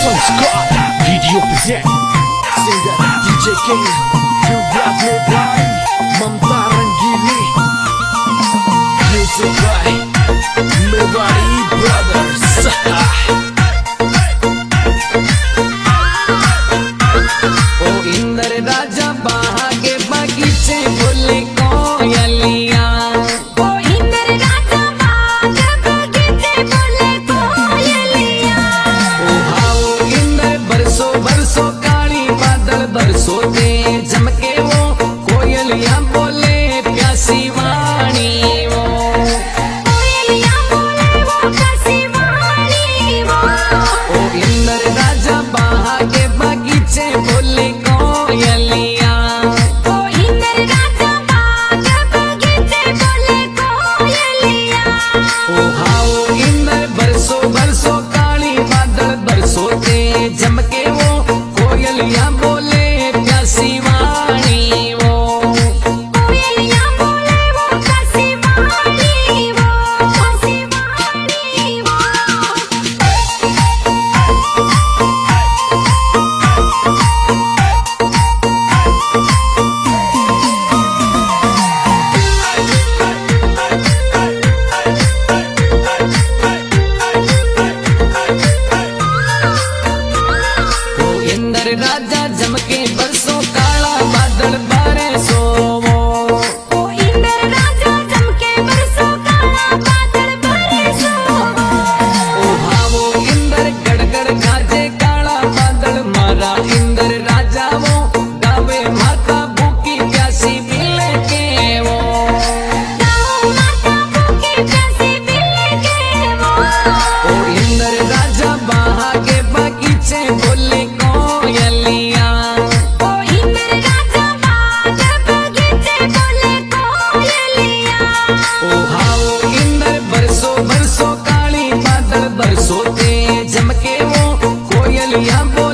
Scott, video present singer DJ King, Yuvraj Mebari, Mamta Rangili, music by Mebari Brothers. ओ इंद्र राजा बाहा के बगीचे बोले कोयलिया, ओ इंद्र राजा बाहा के बगीचे बोले कोयलिया। ओ हाओ इंद्र बरसो बरसो काली बादल बरसो दे झमके वो कोयलिया बोले प्यासी वाणी वो, कोयलिया बोले वो प्यासी वाणी वो। ओ इंद्र राजा बाहा के बगीचे बोले कोयलिया, ओ इंद्र राजा बाहा के बगीचे बोले कोयलिया। ओ हाओ इंद्र बरसो बरसो काली बादल बरसो दे झमके वो कोयलिया बोले प्यासी वाणी वो, कोयलिया बोले वो प्यासी वाणी वो, प्यासी वाणी वो। ओ इंद्र राजा झमके बरसो काला बादल बरसो वो, ओ इंद्र राजा झमके बरसो काला बादल बरसो। ओ हावो इंद्र गड़गड़ गाजे काला बादल मारा इंद्र राजा वो गावे माता भूखी प्यासी बिल्ले के वो, गाओ माता भूखी प्यासी बिल्ले के वो। ओ इंद्र राजा बाहा के बगीचे बोले कोयलिया, ओ इंद्र राजा बाहा के बगीचे बोले कोयलिया। ओ हाओ इंद्र बरसो बरसो काली बादल बरसो दे झमके वो कोयलिया बोले